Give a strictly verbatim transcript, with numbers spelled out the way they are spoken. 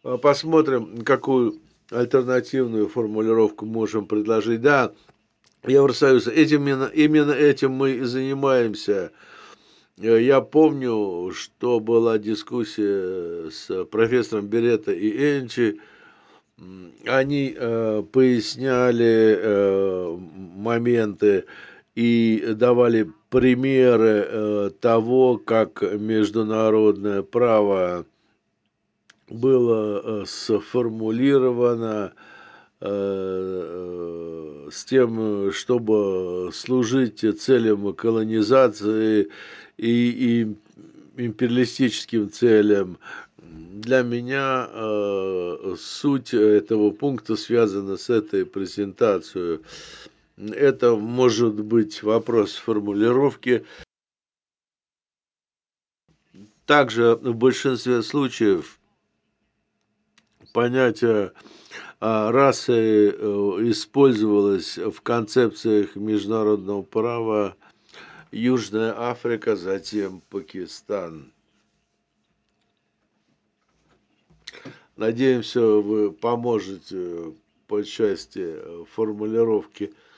А, посмотрим, какую альтернативную формулировку можем предложить. Да, Евросоюз, этим именно именно этим мы и занимаемся. Э, я помню, что была дискуссия с профессором Беретта и Энчи. М, они, э, поясняли, э, м моменты и давали примеры, э, того, как международное право было, э, сформулировано, э, с тем, чтобы служить целям колонизации и им империалистическим целям. Для меня, э, суть этого пункта связана с этой презентацией. Это может быть вопрос формулировки. Также в большинстве случаев понятие, а, расы, э, использовалось в концепциях международного права: Южная Африка, затем Пакистан. Надеемся, вы поможете по части, э, формулировки